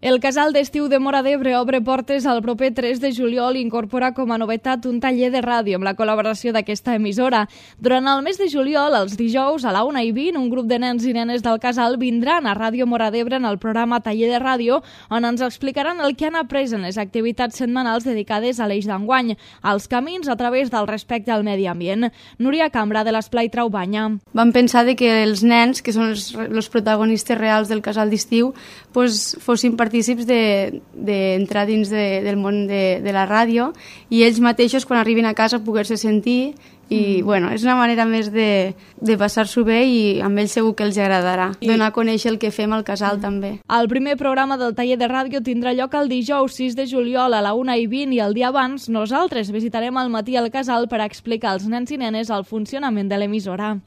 El casal d'estiu de Móra d'Ebre obre portes el proper 3 de juliol i incorpora com a novetat un taller de ràdio amb la col·laboració d'aquesta emissora. Durant el mes de juliol, els dijous, a la 1:20, un grup de nens i nenes del casal vindran a Ràdio Móra d'Ebre en el programa Taller de Ràdio, on ens explicaran el que han après en les activitats setmanals dedicades a l'eix d'enguany, als camins a través del respecte al medi ambient. Núria Cambra, de l'Esplai Traubanya. Vam pensar que els nens, que són els protagonistes reals del casal d'estiu, fossin partícips d'entrar dins del món de la ràdio i ells mateixos, quan arribin a casa, poder-se sentir i és una manera més de passar-s'ho bé i amb ells segur que els agradarà. Donar a conèixer el que fem al casal també. El primer programa del taller de ràdio tindrà lloc el dijous 6 de juliol a la 1:20 i el dia abans nosaltres visitarem al matí el casal per explicar als nens i nenes el funcionament de l'emissora.